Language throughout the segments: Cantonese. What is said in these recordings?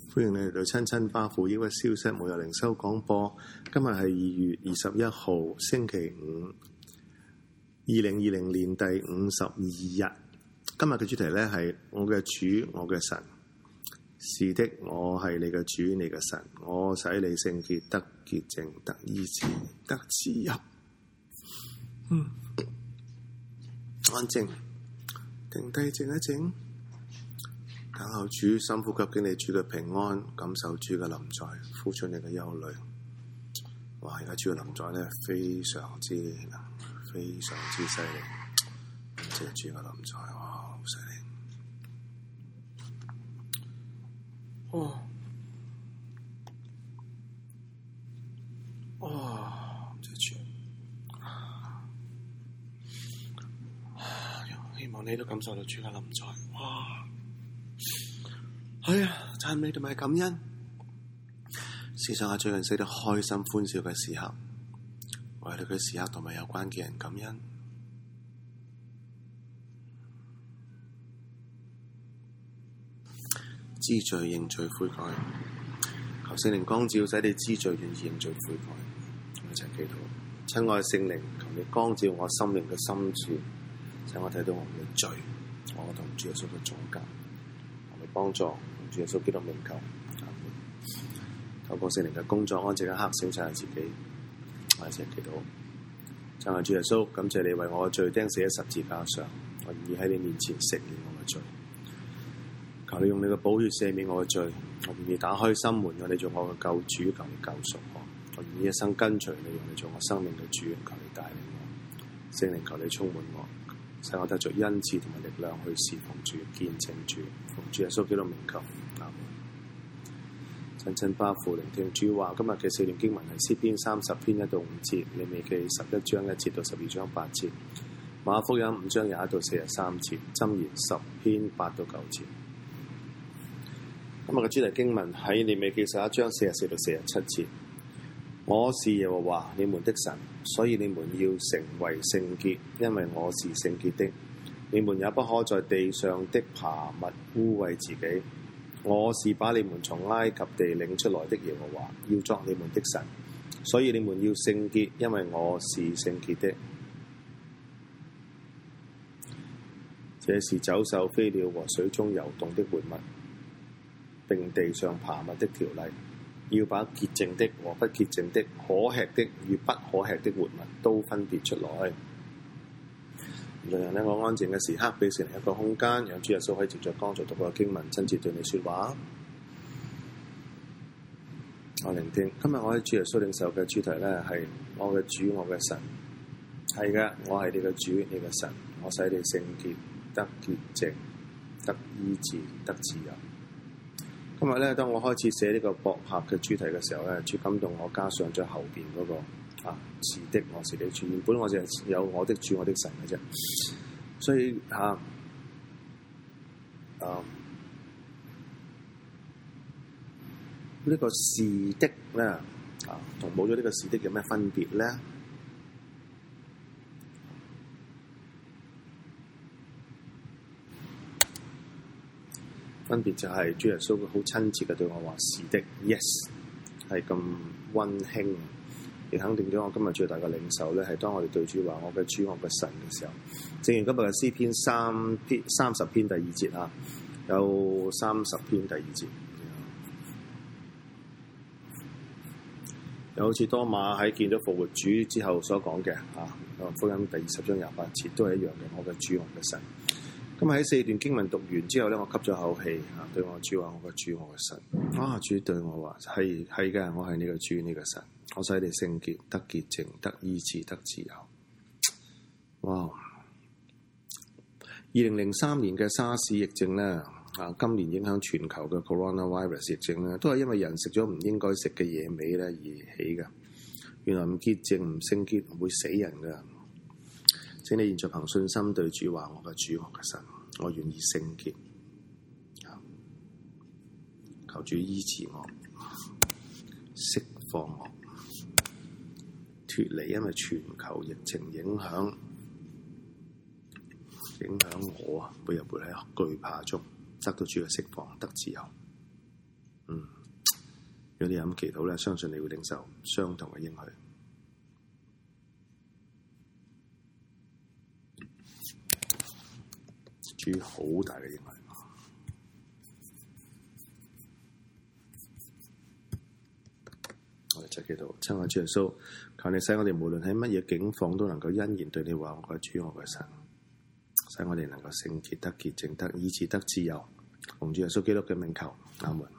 歡迎你嚟到親親巴父抑鬱消失無有靈修廣播。今日係2月21號星期五，2020年第52日。今日嘅主題呢係我嘅主，我嘅神。是的，我係你嘅主，你嘅神。我使你聖潔，得潔淨，得醫治，得自由。安靜，停低，靜一靜。等候主，深呼吸，經歷主嘅平安，感受主嘅臨在，呼出你嘅憂慮。哇！而家主嘅臨在咧，非常之犀利。感謝主嘅臨在，哇，好犀利！感謝主。希望你都感受到主嘅臨在，哇！讚美同埋感恩，思想下最近識得開心歡笑嘅時刻，為你嘅時刻同埋有關嘅人感恩。知罪認罪悔改，求聖靈光照，使你知罪願意認罪悔改。我一齊祈禱，親愛聖靈，求你光照我心靈嘅深處，使我睇到我嘅罪，我同主耶穌嘅阻隔，求你幫助。主耶穌基督名求，透過聖靈嘅工作，安靜一刻省察自己。我一齊祈禱，親愛主耶穌，感謝你為我嘅罪釘死喺十字架上，我願意喺你面前承認我嘅罪。求你用你嘅寶血赦免我嘅罪，我願意打開心門，讓你做我嘅救主，求你救贖我。我願意一生跟隨你，用你做我生命嘅主，求你帶領我。聖靈，求你充滿我，使我得着恩賜同埋力量去侍奉主、見證主。奉主耶穌基督名求。親親巴父，聆聽主話。今日嘅4段經文係詩篇30篇1到5節，利未記11章1節到12章8節，馬可福音5章21到43節，箴言10篇8到9節。今日嘅主題經文喺利未記11章44到47節。我是耶和華你們的神，所以你們要成為聖潔，因為我是聖潔的。你們也不可在地上的爬物污穢自己。我是把你們從埃及地領出來的耶和華，要作你們的神，所以你們要聖潔，因為我是聖潔的。這是走獸、飛鳥和水中游動的活物，並地上爬物的條例，要把潔淨的和不潔淨的、可吃的與不可吃的活物都分別出來。讓人一個安靜嘅時刻，俾聖靈一個空間，讓主耶穌可以藉著剛才讀過嘅經文，親自對你說話。我聆聽今日我喺主耶穌領受嘅主題呢，係我嘅主，我嘅神。係嘅，我係你嘅主，你嘅神。我使你聖潔，得潔淨，得醫治，得自由。今日呢，當我開始寫呢個博客嘅主題嘅時候呢，主感動我加上咗後邊嗰個。是的，我是你主。原本我就係有我的主，我的神嘅啫。所以呢個是的咧，同冇咗呢個是的有咩分別咧？分別就係主耶穌好親切嘅對我話是的 ，yes， 係咁溫馨。亦肯定咗我今日最大嘅領受咧，係當我哋對主話我嘅主，我嘅神嘅時候，正如今日嘅詩篇30篇第2節啊，有30篇第2節，又好似多馬喺見到復活主之後所講嘅福音第20章28節都係一樣嘅，我嘅主，我嘅神。今日喺4段經文讀完之後咧，我吸咗口氣對我主話我嘅主，我嘅神。主對我話係嘅，我係你嘅主，你嘅神。我使你聖潔，得潔淨，得醫治，得自由。哇！2003年嘅沙士疫症咧，今年影響全球嘅 coronavirus 疫症咧，都係因為人食咗唔應該食嘅野味咧而起嘅。原來唔潔淨、唔聖潔會死人噶。請你現在憑信心對主話：我嘅主，我嘅神，我願意聖潔。求主醫治我，釋放我，脫離因為全球疫情影響我每日活喺懼怕中，得到主嘅釋放，得自由。 如果你咁祈禱咧，相信你會領受相同嘅應許。主好大嘅應許。我哋就祈禱，親愛主耶穌，求你使我哋無論喺乜嘢境況都能夠欣然對你話：我係主，我係神，使我哋能夠聖潔得潔淨得，以致得自由。奉主耶穌基督嘅名求，阿門。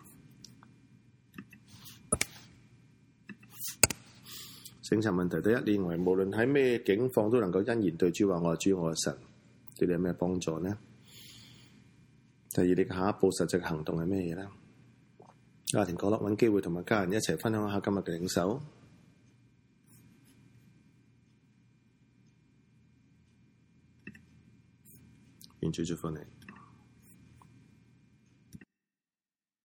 省察問題第一，你認為無論喺咩境況都能夠欣然對主話：我係主，我係神，對你有咩幫助呢？第二，你嘅下一步實際行動係咩嘢呢？家庭角落揾機會同埋家人一齊分享一下今日嘅領受。願主祝福你。